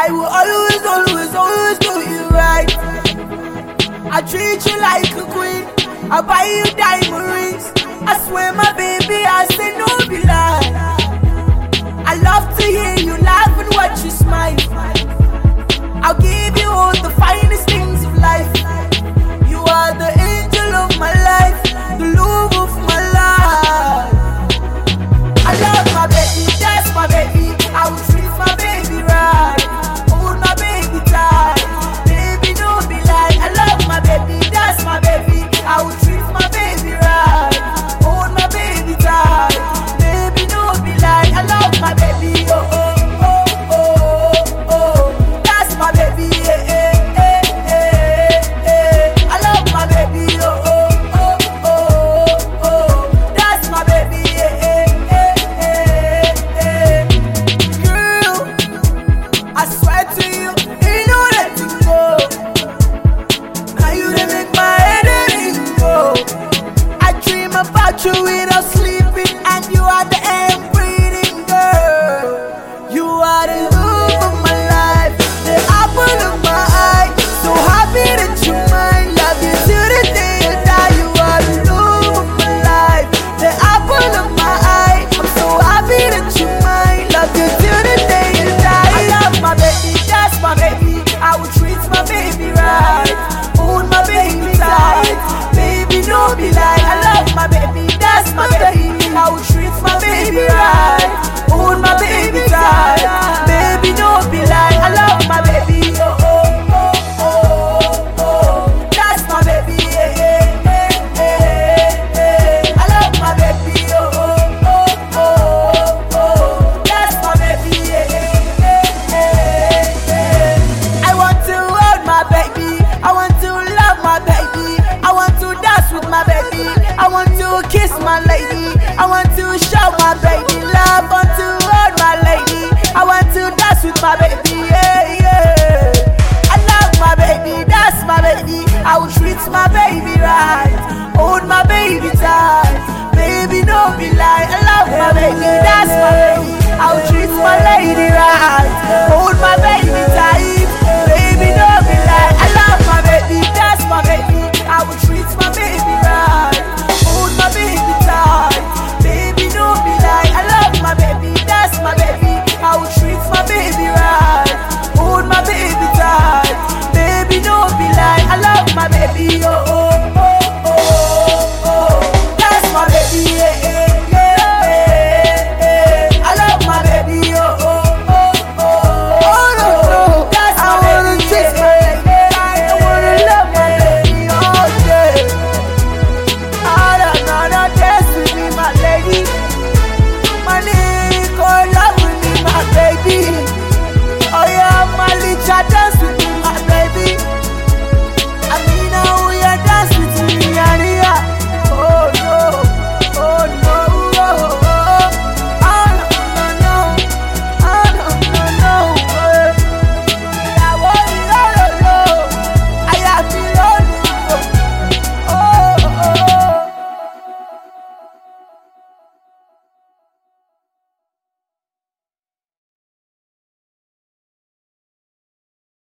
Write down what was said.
I will always, always, always do you right. I treat you like a queen. I buy you diamond rings. I swear my baby, I say no be lie. I love to hear you laugh and watch you smile. I'll give you all the finest things of life. You are the angel of my life, the love of my life. I love my baby, that's my baby. I will treat my baby right. Hold my baby tight. Baby, don't be like. I love my baby, that's my baby. I will treat my baby right. Hold my baby tight. Baby, don't be like. I love my baby, oh oh oh oh oh. That's my baby, eh eh eh eh eh. I love my baby, oh oh oh oh oh. That's my baby, eh eh eh eh eh. Girl, I swear to you, ain't no letting go. Now you done make my head go. I dream about you without sleeping, and you are the air I'm breathing, girl. You are the love of my life, the apple of my eye. So happy that you're mine, love you till the day you die. You are the love of my life, the apple of my eye. I'm so happy that you're mine, love you till the day you die. I love my baby, that's my baby. I will treat my baby right. Hold my baby tight. Baby, don't be like. I love my baby, that's my baby. I will treat my baby right. Hold my baby tight. Baby, don't be like. I love my baby. Oh oh oh oh oh. That's my baby. Eh eh eh eh eh. I love my baby. Oh oh oh oh oh. That's my baby. Eh eh eh eh. I want to hold my baby. I want to love my baby. I want to dance with my baby. I want to kiss my lady. I want to show my baby love. I want to hold my lady. I want to dance with my baby. Yeah, yeah. I love my baby, that's my baby. I will treat my baby right. Hold my baby tight. Baby, don't be like. I love my baby, that's my baby. I will treat my lady right. Hold my baby